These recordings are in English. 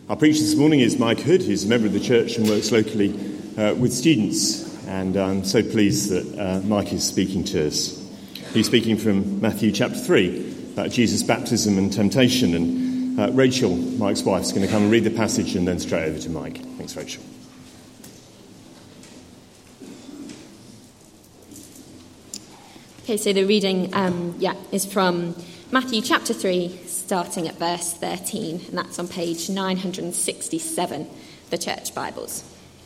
Our preacher this morning is Mike Hood, who's a member of the church and works locally with students. And I'm so pleased that Mike is speaking to us. He's speaking from Matthew chapter 3 about Jesus' baptism and temptation. And Rachel, Mike's wife, is going to come and read the passage and then straight over to Mike. Thanks, Rachel. Okay, so the reading is from Matthew chapter 3, starting at verse 13, and that's on page 967, the Church Bibles.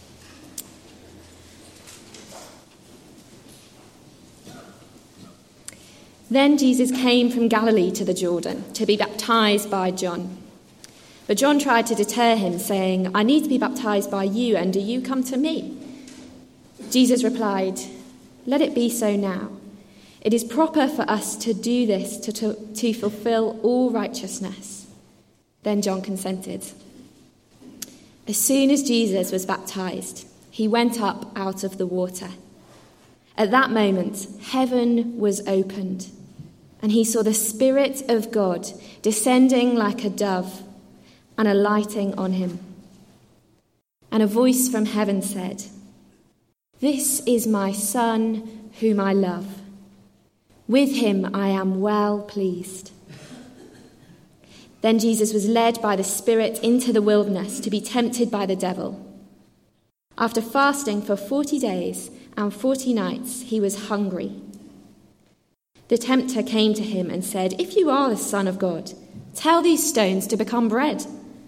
Then Jesus came from Galilee to the Jordan to be baptized by John. But John tried to deter him, saying, "I need to be baptized by you, and do you come to me?" Jesus replied, "Let it be so now. It is proper for us to do this to fulfill all righteousness." Then John consented. As soon as Jesus was baptized, he went up out of the water. At that moment, heaven was opened, and he saw the Spirit of God descending like a dove and alighting on him. And a voice from heaven said, "This is my Son, whom I love. With him I am well pleased." Then Jesus was led by the Spirit into the wilderness to be tempted by the devil. After fasting for 40 days and 40 nights, he was hungry. The tempter came to him and said, "If you are the Son of God, tell these stones to become bread."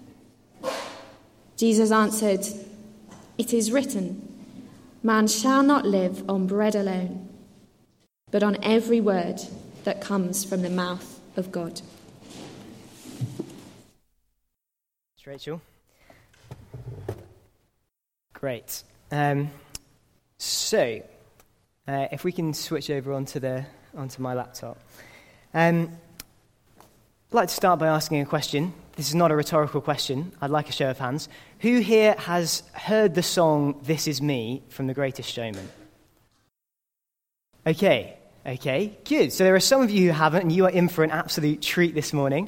Jesus answered, "It is written, man shall not live on bread alone, but on every word that comes from the mouth of God." Thanks, Rachel. Great. If we can switch over onto my laptop. I'd like to start by asking a question. This is not a rhetorical question. I'd like a show of hands. Who here has heard the song "This Is Me" from The Greatest Showman? Okay, good. So there are some of you who haven't, and you are in for an absolute treat this morning.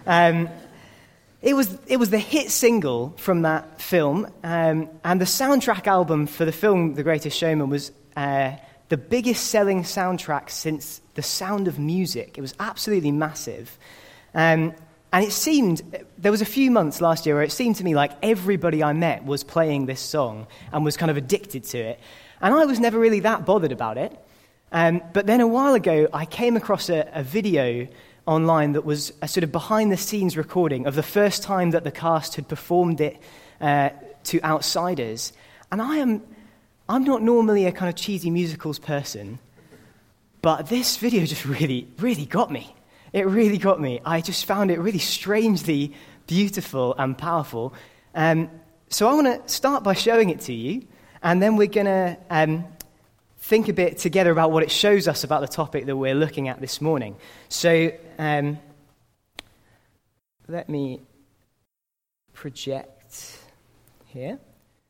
It was the hit single from that film, and the soundtrack album for the film The Greatest Showman was the biggest selling soundtrack since The Sound of Music. It was absolutely massive. And it seemed, there was a few months last year where it seemed to me like everybody I met was playing this song and was kind of addicted to it. And I was never really that bothered about it. But then a while ago, I came across a video online that was a sort of behind-the-scenes recording of the first time that the cast had performed it to outsiders. And I'm not normally a kind of cheesy musicals person, but this video just really, really got me. It really got me. I just found it really strangely beautiful and powerful. So I want to start by showing it to you, and then we're going to think a bit together about what it shows us about the topic that we're looking at this morning. So let me project here.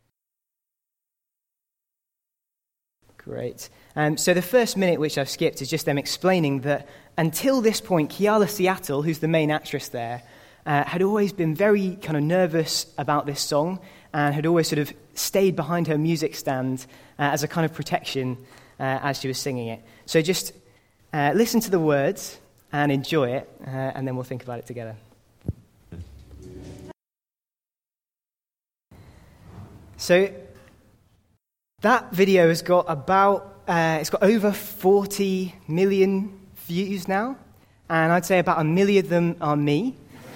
Great. So the first minute, which I've skipped, is just them explaining that until this point, Keala Seattle, who's the main actress there, had always been very kind of nervous about this song and had always sort of stayed behind her music stand as a kind of protection as she was singing it. So just listen to the words and enjoy it, and then we'll think about it together. So that video has got it's got over 40 million views now, and I'd say about 1 million of them are me.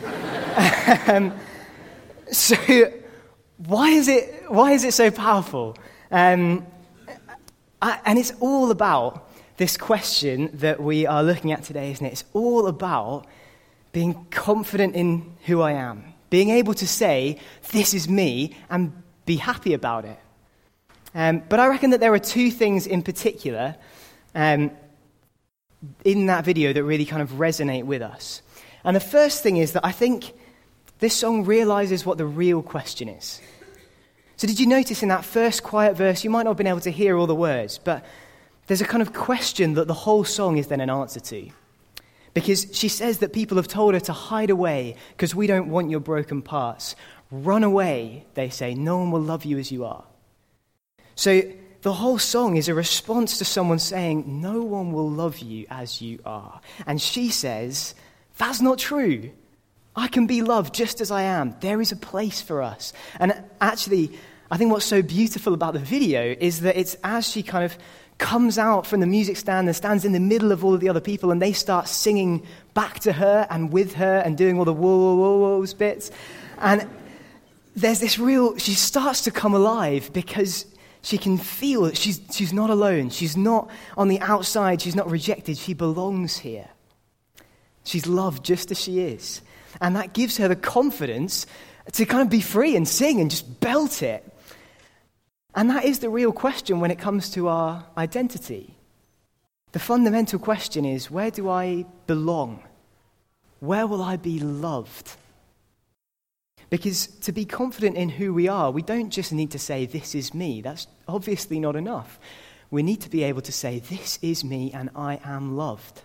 So why is it so powerful? And it's all about this question that we are looking at today, isn't it? It's all about being confident in who I am, being able to say, "This is me," and be happy about it. But I reckon that there are two things in particular in that video that really kind of resonate with us. And the first thing is that I think this song realizes what the real question is. So did you notice in that first quiet verse, you might not have been able to hear all the words, but there's a kind of question that the whole song is then an answer to. Because she says that people have told her to hide away because we don't want your broken parts. Run away, they say. No one will love you as you are. So the whole song is a response to someone saying, no one will love you as you are. And she says, that's not true. I can be loved just as I am. There is a place for us. And actually, I think what's so beautiful about the video is that it's as she kind of comes out from the music stand and stands in the middle of all of the other people, and they start singing back to her and with her and doing all the whoa, whoa, whoa, whoa bits. And there's this she starts to come alive because she can feel that she's not alone. She's not on the outside. She's not rejected. She belongs here. She's loved just as she is. And that gives her the confidence to kind of be free and sing and just belt it. And that is the real question when it comes to our identity. The fundamental question is, where do I belong? Where will I be loved? Because to be confident in who we are, we don't just need to say, this is me. That's obviously not enough. We need to be able to say, this is me and I am loved.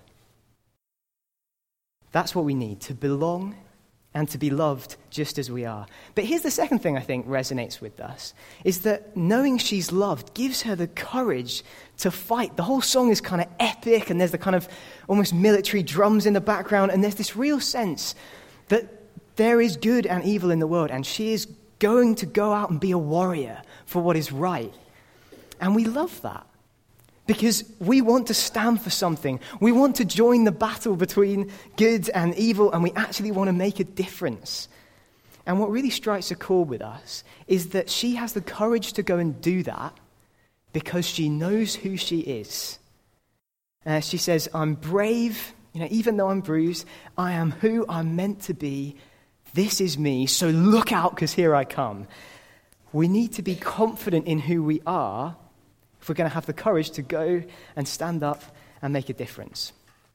That's what we need, to belong and to be loved just as we are. But here's the second thing I think resonates with us, is that knowing she's loved gives her the courage to fight. The whole song is kind of epic, and there's the kind of almost military drums in the background, and there's this real sense that there is good and evil in the world, and she is going to go out and be a warrior for what is right. And we love that. Because we want to stand for something. We want to join the battle between good and evil, and we actually want to make a difference. And what really strikes a chord with us is that she has the courage to go and do that because she knows who she is. She says, I'm brave, even though I'm bruised, I am who I'm meant to be. This is me, so look out because here I come. We need to be confident in who we are if we're going to have the courage to go and stand up and make a difference.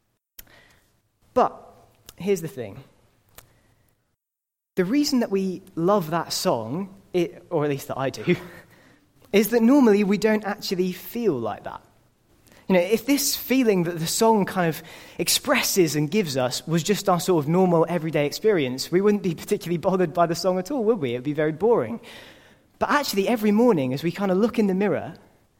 But here's the thing. The reason that we love that song, or at least that I do, is that normally we don't actually feel like that. If this feeling that the song kind of expresses and gives us was just our sort of normal everyday experience, we wouldn't be particularly bothered by the song at all, would we? It would be very boring. But actually, every morning as we kind of look in the mirror,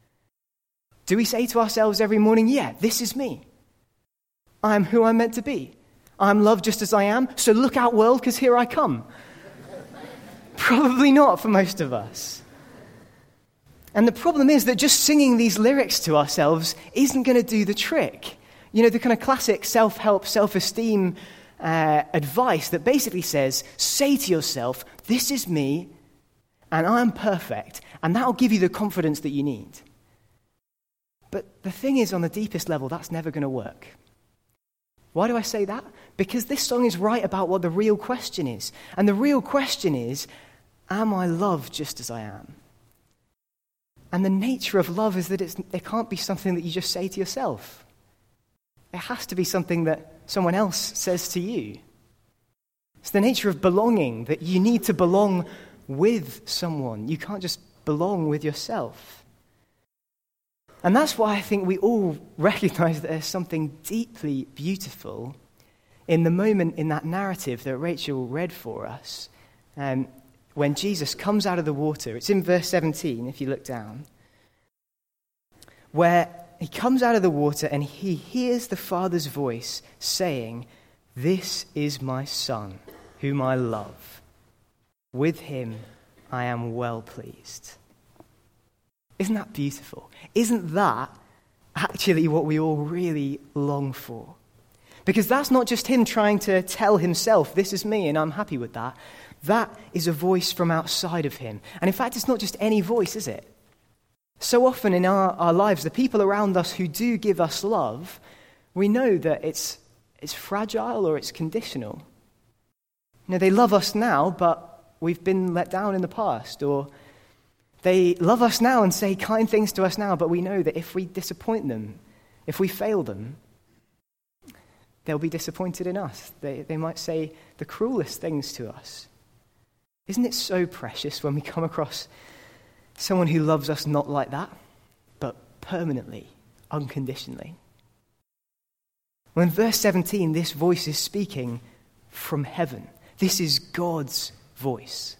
do we say to ourselves every morning, yeah, this is me. I am who I'm meant to be. I'm loved just as I am, so look out, world, because here I come. Probably not for most of us. And the problem is that just singing these lyrics to ourselves isn't going to do the trick. The kind of classic self-help, self-esteem advice that basically says, say to yourself, this is me, and I'm perfect, and that'll give you the confidence that you need. But the thing is, on the deepest level, that's never going to work. Why do I say that? Because this song is right about what the real question is. And the real question is, am I loved just as I am? And the nature of love is that it can't be something that you just say to yourself. It has to be something that someone else says to you. It's the nature of belonging, that you need to belong with someone. You can't just belong with yourself. And that's why I think we all recognize that there's something deeply beautiful in the moment in that narrative that Rachel read for us, when Jesus comes out of the water. It's in verse 17, if you look down, where he comes out of the water and he hears the Father's voice saying, this is my Son, whom I love. With him I am well pleased. Isn't that beautiful? Isn't that actually what we all really long for? Because that's not just him trying to tell himself, this is me and I'm happy with that. That is a voice from outside of him. And in fact, it's not just any voice, is it? So often in our lives, the people around us who do give us love, we know that it's fragile or it's conditional. They love us now, but we've been let down in the past, or they love us now and say kind things to us now, but we know that if we disappoint them, if we fail them, they'll be disappointed in us. They might say the cruelest things to us. Isn't it so precious when we come across someone who loves us not like that, but permanently, unconditionally? Well, in verse 17, this voice is speaking from heaven. This is God's voice.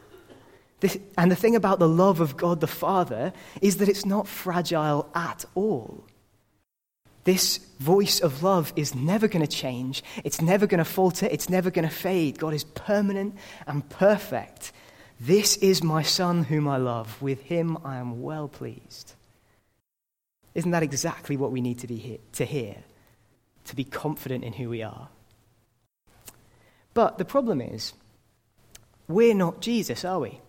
And the thing about the love of God the Father is that it's not fragile at all. This voice of love is never going to change. It's never going to falter. It's never going to fade. God is permanent and perfect. This is my Son whom I love. With him I am well pleased. Isn't that exactly what we need to hear? To be confident in who we are. But the problem is, we're not Jesus, are we?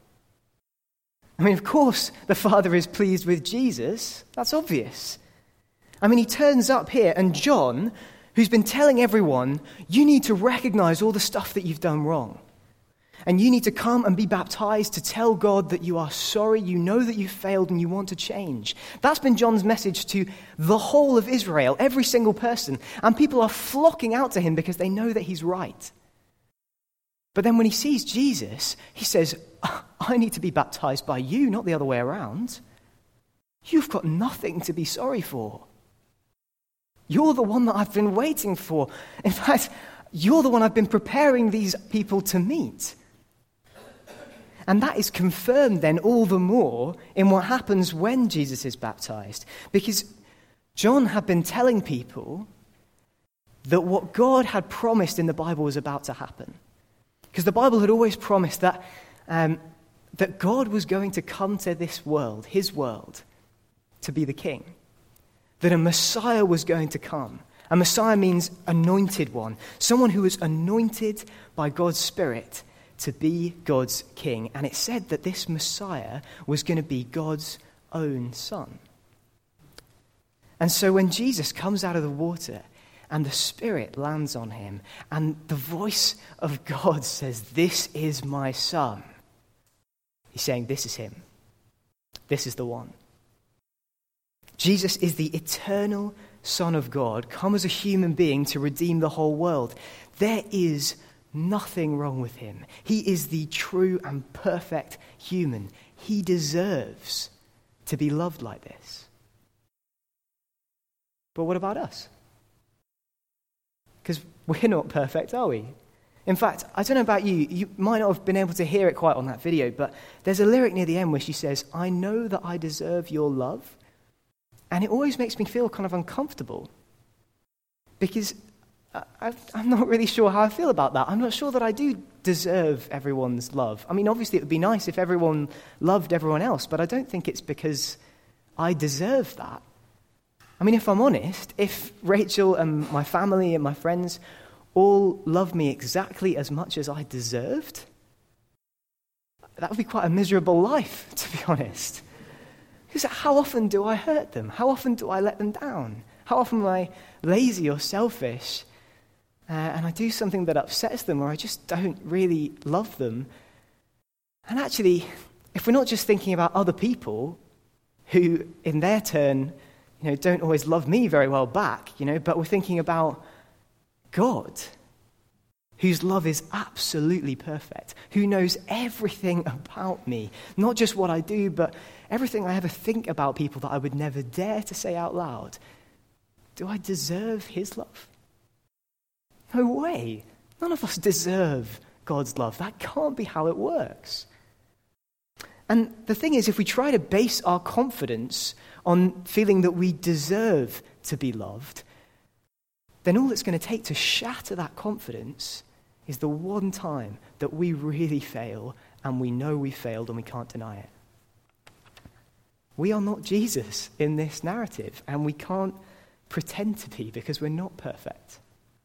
I mean, of course, the Father is pleased with Jesus. That's obvious. I mean, he turns up here, and John, who's been telling everyone, you need to recognize all the stuff that you've done wrong. And you need to come and be baptized to tell God that you are sorry, you know that you failed, and you want to change. That's been John's message to the whole of Israel, every single person. And people are flocking out to him because they know that he's right. But then when he sees Jesus, he says, I need to be baptized by you, not the other way around. You've got nothing to be sorry for. You're the one that I've been waiting for. In fact, you're the one I've been preparing these people to meet. And that is confirmed then all the more in what happens when Jesus is baptized. Because John had been telling people that what God had promised in the Bible was about to happen. Because the Bible had always promised that God was going to come to this world, his world, to be the king. That a Messiah was going to come. A Messiah means anointed one. Someone who was anointed by God's Spirit to be God's king. And it said that this Messiah was going to be God's own son. And so when Jesus comes out of the water and the Spirit lands on him and the voice of God says, this is my son, he's saying, this is him. This is the one. Jesus is the eternal Son of God, come as a human being to redeem the whole world. There is nothing wrong with him. He is the true and perfect human. He deserves to be loved like this. But what about us? Because we're not perfect, are we? In fact, I don't know about you, you might not have been able to hear it quite on that video, but there's a lyric near the end where she says, I know that I deserve your love. And it always makes me feel kind of uncomfortable because I'm not really sure how I feel about that. I'm not sure that I do deserve everyone's love. I mean, obviously it would be nice if everyone loved everyone else, but I don't think it's because I deserve that. I mean, if I'm honest, if Rachel and my family and my friends all loved me exactly as much as I deserved, that would be quite a miserable life, to be honest. Because how often do I hurt them? How often do I let them down? How often am I lazy or selfish and I do something that upsets them or I just don't really love them? And actually, if we're not just thinking about other people who, in their turn, don't always love me very well back, but we're thinking about God, whose love is absolutely perfect, who knows everything about me, not just what I do, but everything I ever think about people that I would never dare to say out loud. Do I deserve his love? No way. None of us deserve God's love. That can't be how it works. And the thing is, if we try to base our confidence on feeling that we deserve to be loved, then all it's going to take to shatter that confidence is the one time that we really fail and we know we failed and we can't deny it. We are not Jesus in this narrative, and we can't pretend to be because we're not perfect.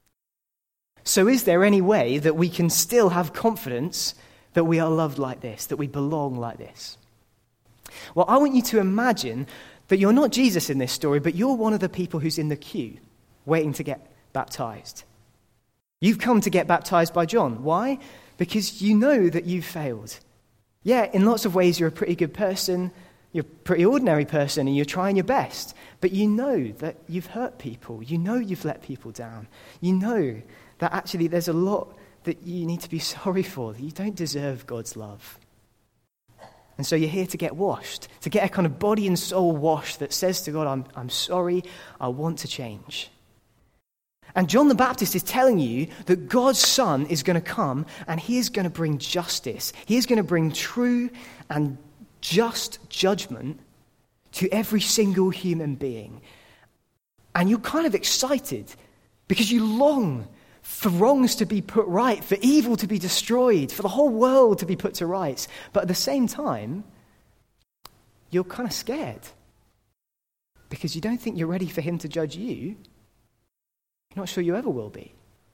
So is there any way that we can still have confidence that we are loved like this, that we belong like this? Well, I want you to imagine that you're not Jesus in this story, but you're one of the people who's in the queue waiting to get baptized. You've come to get baptized by John. Why? Because you know that you've failed. Yeah, in lots of ways you're a pretty good person, you're a pretty ordinary person, and you're trying your best. But you know that you've hurt people. You know you've let people down. You know that actually there's a lot that you need to be sorry for, that you don't deserve God's love. And so you're here to get washed, to get a kind of body and soul wash that says to God, I'm sorry, I want to change. And John the Baptist is telling you that God's Son is going to come and he is going to bring justice. He is going to bring true and just judgment to every single human being. And you're kind of excited because you long for wrongs to be put right, for evil to be destroyed, for the whole world to be put to rights. But at the same time, you're kind of scared because you don't think you're ready for him to judge you. You're not sure you ever will be.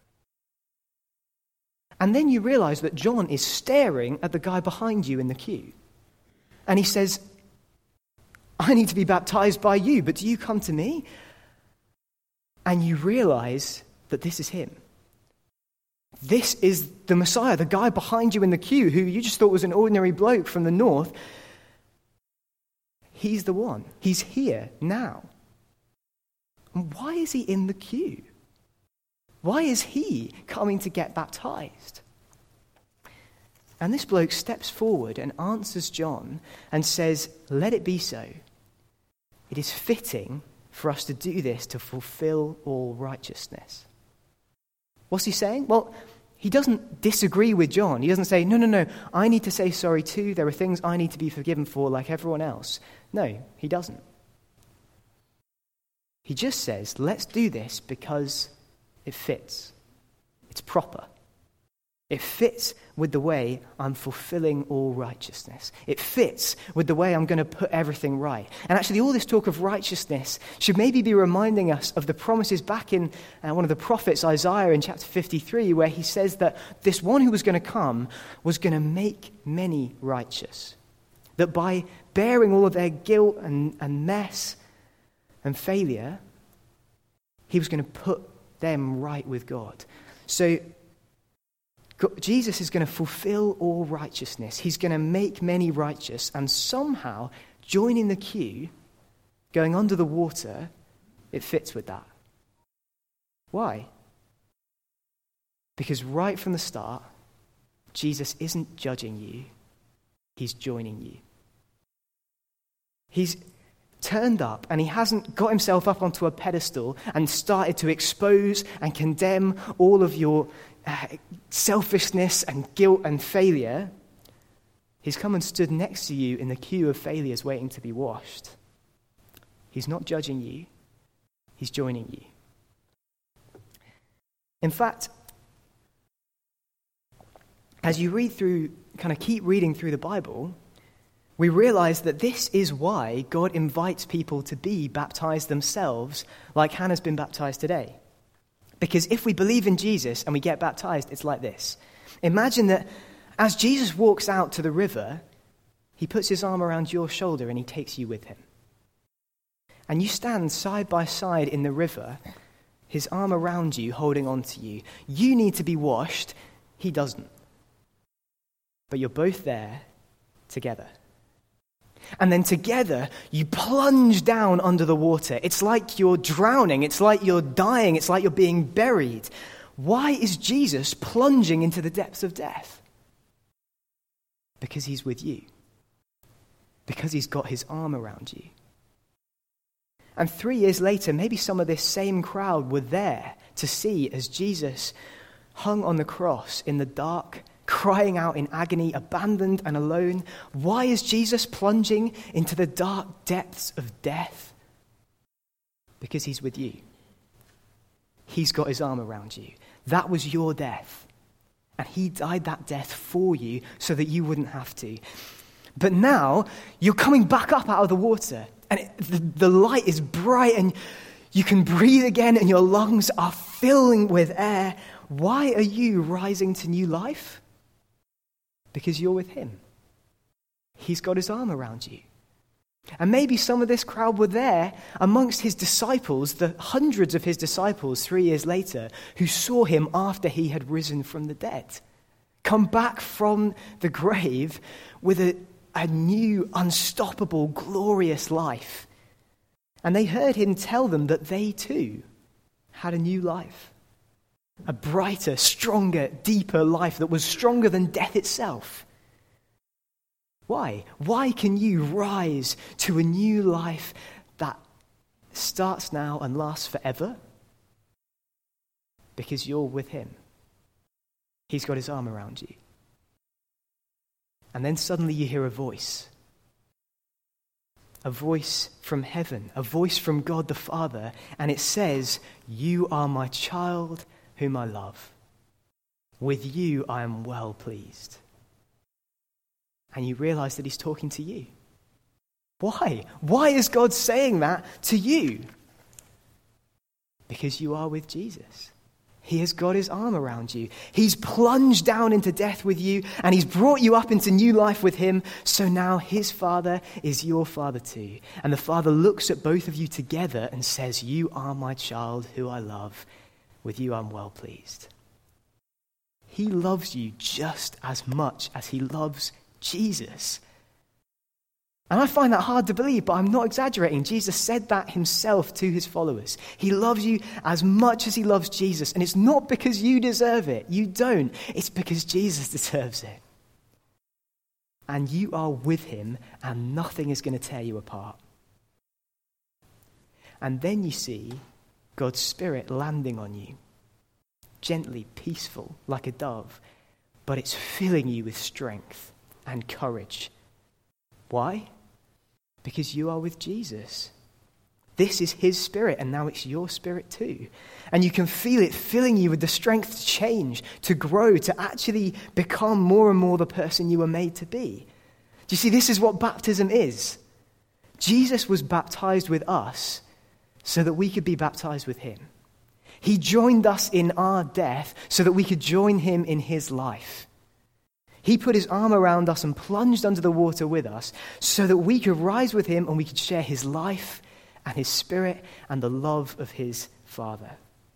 And then you realize that John is staring at the guy behind you in the queue. And he says, I need to be baptized by you, but do you come to me? And you realize that this is him. This is the Messiah, the guy behind you in the queue who you just thought was an ordinary bloke from the north. He's the one. He's here now. And why is he in the queue? Why is he coming to get baptized? And this bloke steps forward and answers John and says, let it be so. It is fitting for us to do this to fulfill all righteousness. What's he saying? Well, he doesn't disagree with John. He doesn't say, no, I need to say sorry too. There are things I need to be forgiven for like everyone else. No, he doesn't. He just says, let's do this because it fits. It's proper. It fits with the way I'm fulfilling all righteousness. It fits with the way I'm going to put everything right. And actually, all this talk of righteousness should maybe be reminding us of the promises back in one of the prophets, Isaiah, in chapter 53, where he says that this one who was going to come was going to make many righteous. That by bearing all of their guilt and mess and failure, he was going to put them right with God. So Jesus is going to fulfill all righteousness. He's going to make many righteous, and somehow joining the queue, going under the water, it fits with that. Why? Because right from the start, Jesus isn't judging you, he's joining you. He's turned up and he hasn't got himself up onto a pedestal and started to expose and condemn all of your selfishness and guilt and failure. He's come and stood next to you in the queue of failures waiting to be washed. He's not judging you, he's joining you. In fact, as you keep reading through the Bible, we realize that this is why God invites people to be baptized themselves, like Hannah's been baptized today. Because if we believe in Jesus and we get baptized, it's like this. Imagine that as Jesus walks out to the river, he puts his arm around your shoulder and he takes you with him. And you stand side by side in the river, his arm around you, holding on to you. You need to be washed, he doesn't. But you're both there together. And then together, you plunge down under the water. It's like you're drowning. It's like you're dying. It's like you're being buried. Why is Jesus plunging into the depths of death? Because he's with you. Because he's got his arm around you. And 3 years later, maybe some of this same crowd were there to see as Jesus hung on the cross in the dark, crying out in agony, abandoned and alone. Why is Jesus plunging into the dark depths of death? Because he's with you. He's got his arm around you. That was your death. And he died that death for you so that you wouldn't have to. But now, you're coming back up out of the water. And the light is bright and you can breathe again and your lungs are filling with air. Why are you rising to new life? Because you're with him. He's got his arm around you. And maybe some of this crowd were there amongst his disciples, the hundreds of his disciples 3 years later, who saw him after he had risen from the dead, come back from the grave with a new, unstoppable, glorious life. And they heard him tell them that they too had a new life. A brighter, stronger, deeper life that was stronger than death itself. Why? Why can you rise to a new life that starts now and lasts forever? because you're with him. He's got his arm around you. And then suddenly you hear a voice from heaven, a voice from God the Father, and it says, "You are my child whom I love. With you I am well pleased." And you realize that he's talking to you. Why? Why is God saying that to you? Because you are with Jesus. He has got his arm around you. He's plunged down into death with you, and he's brought you up into new life with him. So now his Father is your Father too. And the Father looks at both of you together and says, "You are my child who I love. With you I'm well pleased." He loves you just as much as he loves Jesus. And I find that hard to believe, but I'm not exaggerating. Jesus said that himself to his followers. He loves you as much as he loves Jesus. And it's not because you deserve it. You don't. It's because Jesus deserves it. And you are with him, and nothing is going to tear you apart. And then you see God's Spirit landing on you. Gently, peaceful, like a dove. But it's filling you with strength and courage. Why? Because you are with Jesus. This is his Spirit, and now it's your spirit too. And you can feel it filling you with the strength to change, to grow, to actually become more and more the person you were made to be. Do you see, this is what baptism is. Jesus was baptized with us so that we could be baptized with him. He joined us in our death so that we could join him in his life. He put his arm around us and plunged under the water with us so that we could rise with him and we could share his life and his Spirit and the love of his Father.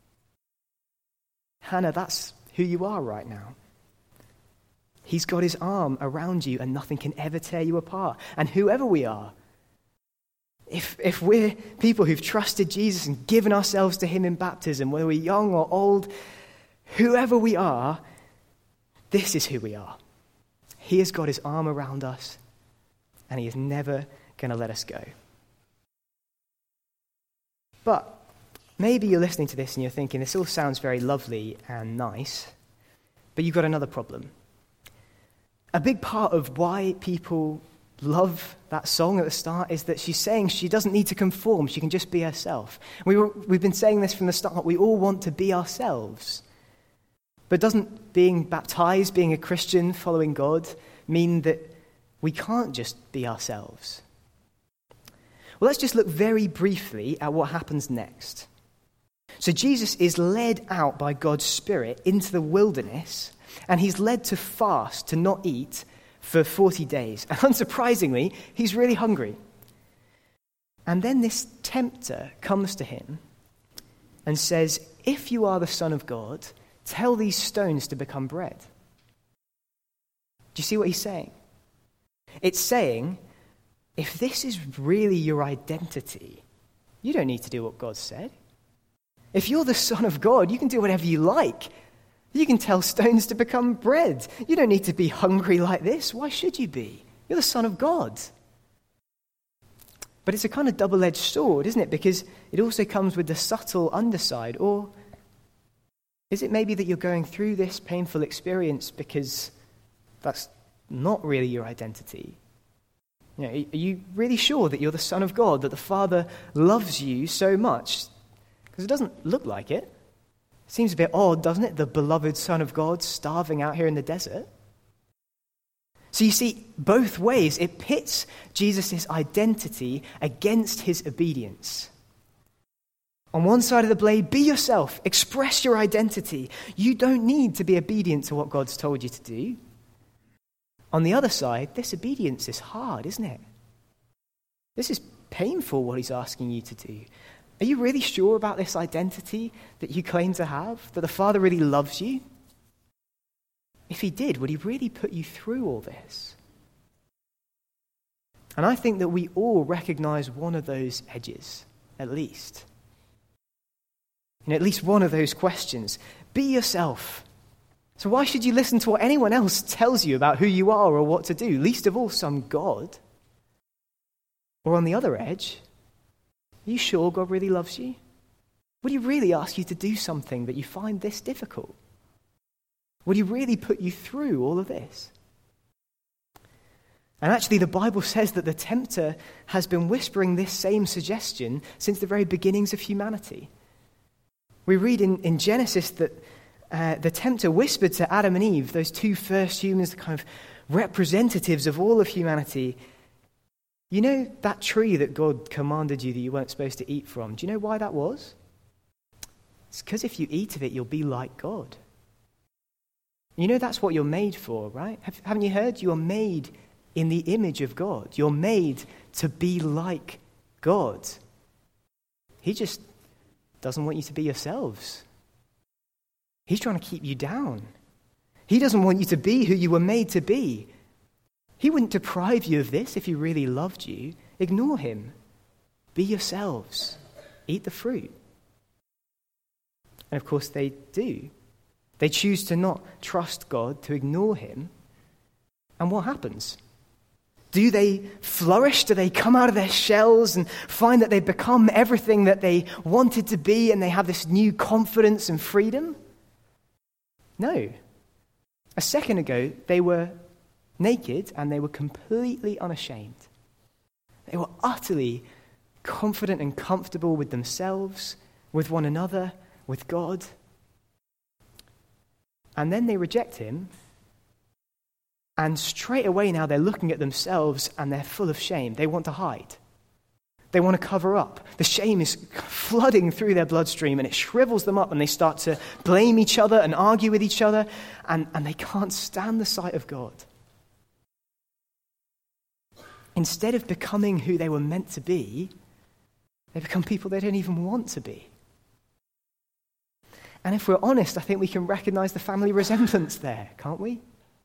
Hannah, that's who you are right now. He's got his arm around you and nothing can ever tear you apart. And whoever we are, if we're people who've trusted Jesus and given ourselves to him in baptism, whether we're young or old, whoever we are, this is who we are. He has got his arm around us, and he is never going to let us go. But maybe you're listening to this and you're thinking, this all sounds very lovely and nice, but you've got another problem. A big part of why people love that song at the start is that she's saying she doesn't need to conform, she can just be herself. We've been saying this from the start, we all want to be ourselves. But doesn't being baptized, being a Christian, following God, mean that we can't just be ourselves? Well, let's just look very briefly at what happens next. So Jesus is led out by God's Spirit into the wilderness, and he's led to fast, to not eat, for 40 days. And unsurprisingly, he's really hungry. And then this tempter comes to him and says, "If you are the Son of God, tell these stones to become bread." Do you see what he's saying? It's saying, if this is really your identity, you don't need to do what God said. If you're the Son of God, you can do whatever you like. You can tell stones to become bread. You don't need to be hungry like this. Why should you be? You're the Son of God. But it's a kind of double-edged sword, isn't it? Because it also comes with the subtle underside. Or is it maybe that you're going through this painful experience because that's not really your identity? You know, are you really sure that you're the Son of God, that the Father loves you so much? Because it doesn't look like it. It seems a bit odd, doesn't it? The beloved Son of God starving out here in the desert. So you see, both ways, it pits Jesus' identity against his obedience. On one side of the blade, be yourself, express your identity. You don't need to be obedient to what God's told you to do. On the other side, this obedience is hard, isn't it? This is painful, what he's asking you to do. Are you really sure about this identity that you claim to have? That the Father really loves you? If he did, would he really put you through all this? And I think that we all recognize one of those edges, at least. You know, at least one of those questions. Be yourself. So why should you listen to what anyone else tells you about who you are or what to do? Least of all, some God. Or on the other edge, are you sure God really loves you? Would he really ask you to do something that you find this difficult? Would he really put you through all of this? And actually, the Bible says that the tempter has been whispering this same suggestion since the very beginnings of humanity. We read in Genesis that the tempter whispered to Adam and Eve, those two first humans, the kind of representatives of all of humanity, you know that tree that God commanded you that you weren't supposed to eat from? Do you know why that was? It's because if you eat of it, you'll be like God. You know that's what you're made for, right? Haven't you heard? You are made in the image of God. You're made to be like God. He just doesn't want you to be yourselves. He's trying to keep you down. He doesn't want you to be who you were made to be. He wouldn't deprive you of this if he really loved you. Ignore him. Be yourselves. Eat the fruit. And of course they do. They choose to not trust God, to ignore him. And what happens? Do they flourish? Do they come out of their shells and find that they've become everything that they wanted to be and they have this new confidence and freedom? No. A second ago, they were naked and they were completely unashamed. They were utterly confident and comfortable with themselves, with one another, with God. And then they reject him. And straight away now they're looking at themselves and they're full of shame. They want to hide. They want to cover up. The shame is flooding through their bloodstream and it shrivels them up and they start to blame each other and argue with each other and they can't stand the sight of God. Instead of becoming who they were meant to be, they become people they don't even want to be. And if we're honest, I think we can recognize the family resemblance there, can't we?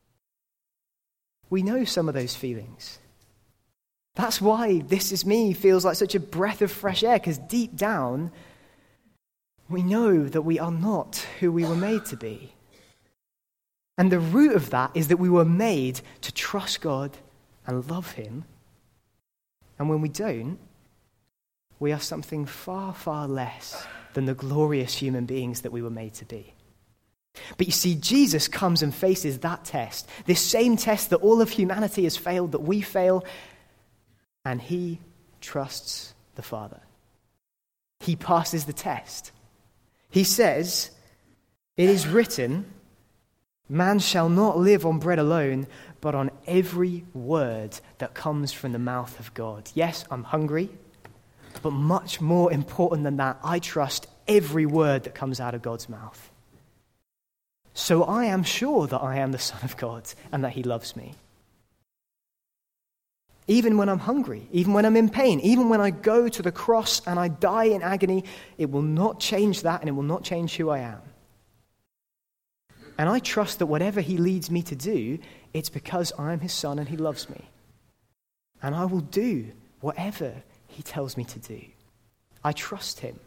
We know some of those feelings. That's why This Is Me feels like such a breath of fresh air, because deep down, we know that we are not who we were made to be. And the root of that is that we were made to trust God and love him. And when we don't, we are something far, far less than the glorious human beings that we were made to be. But you see, Jesus comes and faces that test, this same test that all of humanity has failed, that we fail, and he trusts the Father. He passes the test. He says, "It is written, man shall not live on bread alone, but on every word that comes from the mouth of God." Yes, I'm hungry, but much more important than that, I trust every word that comes out of God's mouth. So I am sure that I am the Son of God and that he loves me. Even when I'm hungry, even when I'm in pain, even when I go to the cross and I die in agony, it will not change that and it will not change who I am. And I trust that whatever he leads me to do, it's because I'm his son and he loves me. And I will do whatever he tells me to do. I trust him.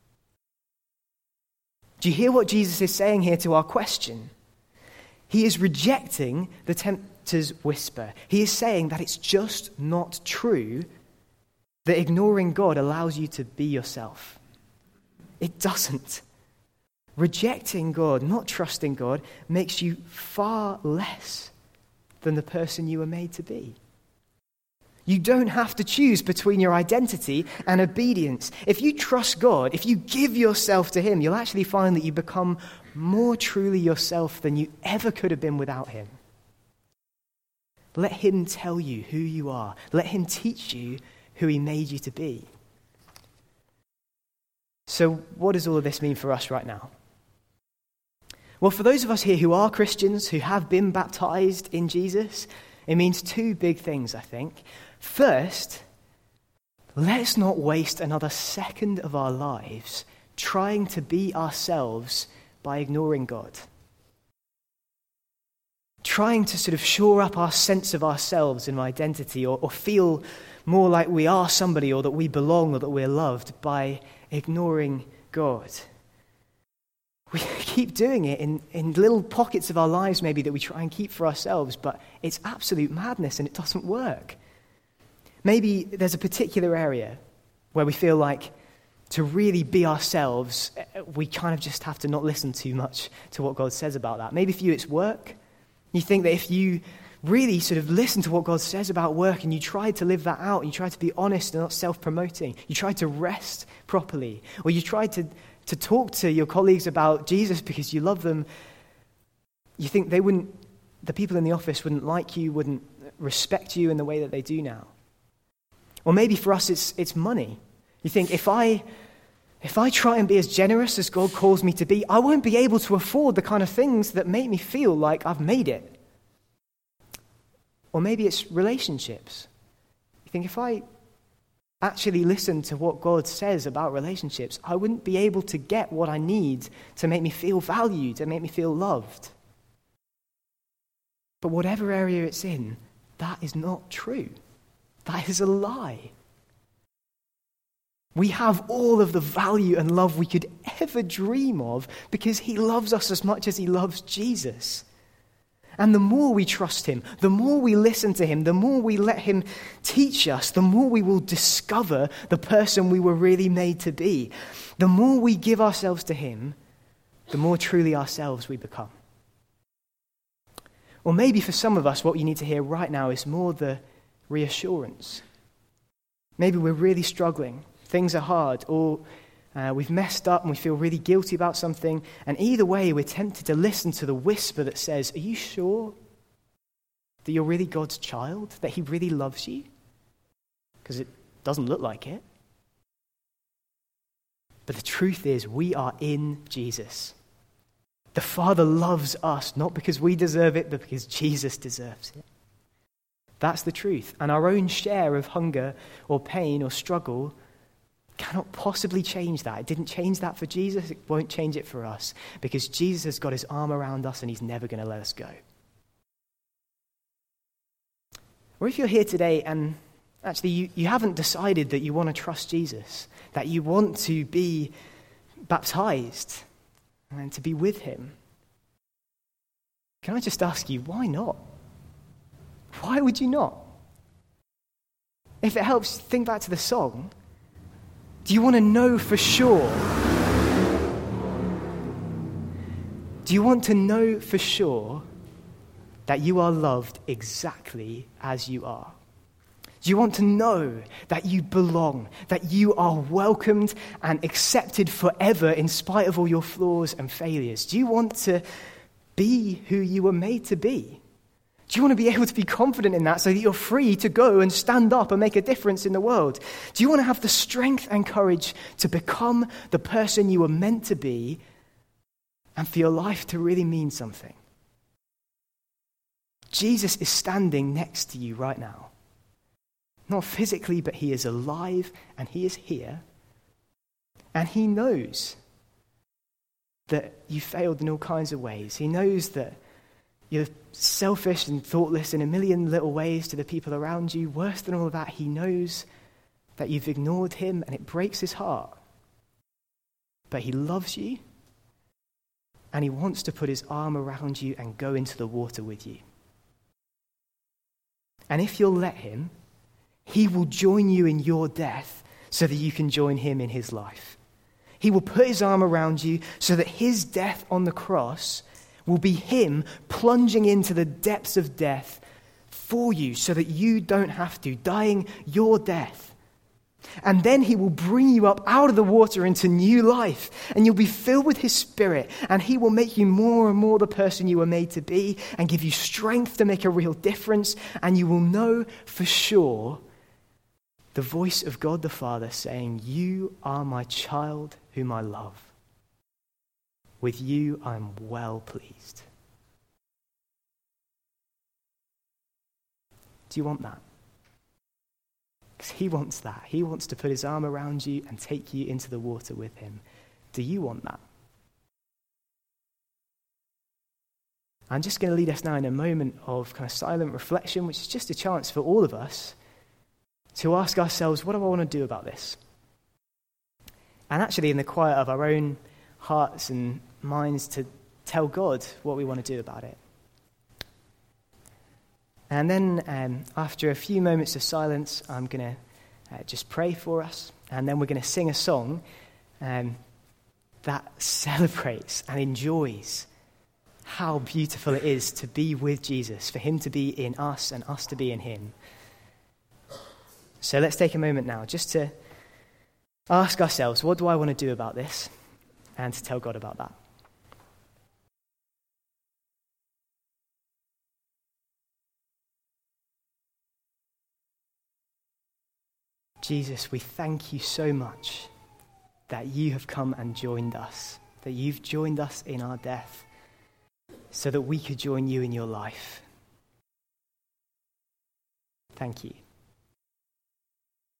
Do you hear what Jesus is saying here to our question? He is rejecting the tempter's whisper. He is saying that it's just not true that ignoring God allows you to be yourself. It doesn't. Rejecting God, not trusting God, makes you far less than the person you were made to be. You don't have to choose between your identity and obedience. If you trust God, if you give yourself to him, you'll actually find that you become more truly yourself than you ever could have been without him. Let him tell you who you are. Let him teach you who he made you to be. So what does all of this mean for us right now? Well, for those of us here who are Christians, who have been baptized in Jesus, it means two big things, I think. First, let's not waste another second of our lives trying to be ourselves by ignoring God. Trying to sort of shore up our sense of ourselves and identity or feel more like we are somebody or that we belong or that we're loved by ignoring God. We keep doing it in little pockets of our lives maybe that we try and keep for ourselves, but it's absolute madness and it doesn't work. Maybe there's a particular area where we feel like to really be ourselves, we kind of just have to not listen too much to what God says about that. Maybe for you it's work. You think that if you really sort of listen to what God says about work and you try to live that out, and you try to be honest and not self-promoting, you try to rest properly, or you try to talk to your colleagues about Jesus because you love them, you think the people in the office wouldn't like you, wouldn't respect you in the way that they do now. Or maybe for us it's money. You think, if I try and be as generous as God calls me to be, I won't be able to afford the kind of things that make me feel like I've made it. Or maybe it's relationships. You think, if I actually listen to what God says about relationships, I wouldn't be able to get what I need to make me feel valued, to make me feel loved. But whatever area it's in, that is not true. That is a lie. We have all of the value and love we could ever dream of because he loves us as much as he loves Jesus. And the more we trust him, the more we listen to him, the more we let him teach us, the more we will discover the person we were really made to be. The more we give ourselves to him, the more truly ourselves we become. Or maybe for some of us, what you need to hear right now is more the reassurance. Maybe we're really struggling. Things are hard, or we've messed up and we feel really guilty about something. And either way, we're tempted to listen to the whisper that says, are you sure that you're really God's child? That he really loves you? Because it doesn't look like it. But the truth is, we are in Jesus. The Father loves us, not because we deserve it, but because Jesus deserves it. That's the truth. And our own share of hunger or pain or struggle cannot possibly change that. It didn't change that for Jesus. It won't change it for us because Jesus has got his arm around us and he's never going to let us go. Or if you're here today and actually you haven't decided that you want to trust Jesus, that you want to be baptized and to be with him, can I just ask you, why not? Why would you not? If it helps, think back to the song. Do you want to know for sure? Do you want to know for sure that you are loved exactly as you are? Do you want to know that you belong, that you are welcomed and accepted forever in spite of all your flaws and failures? Do you want to be who you were made to be? Do you want to be able to be confident in that so that you're free to go and stand up and make a difference in the world? Do you want to have the strength and courage to become the person you were meant to be and for your life to really mean something? Jesus is standing next to you right now. Not physically, but he is alive and he is here. And he knows that you failed in all kinds of ways. He knows that you're selfish and thoughtless in a million little ways to the people around you. Worse than all of that, he knows that you've ignored him and it breaks his heart. But he loves you and he wants to put his arm around you and go into the water with you. And if you'll let him, he will join you in your death so that you can join him in his life. He will put his arm around you so that his death on the cross will be him plunging into the depths of death for you so that you don't have to, dying your death. And then he will bring you up out of the water into new life, and you'll be filled with his Spirit, and he will make you more and more the person you were made to be and give you strength to make a real difference, and you will know for sure the voice of God the Father saying, "You are my child whom I love. With you I'm well pleased." Do you want that? Because he wants that. He wants to put his arm around you and take you into the water with him. Do you want that? I'm just going to lead us now in a moment of kind of silent reflection, which is just a chance for all of us to ask ourselves, what do I want to do about this? And actually in the quiet of our own hearts and minds to tell God what we want to do about it. And then after a few moments of silence, I'm going to just pray for us, and then we're going to sing a song that celebrates and enjoys how beautiful it is to be with Jesus, for him to be in us and us to be in him. So let's take a moment now just to ask ourselves, what do I want to do about this? And to tell God about that. Jesus, we thank you so much that you have come and joined us, that you've joined us in our death so that we could join you in your life. Thank you.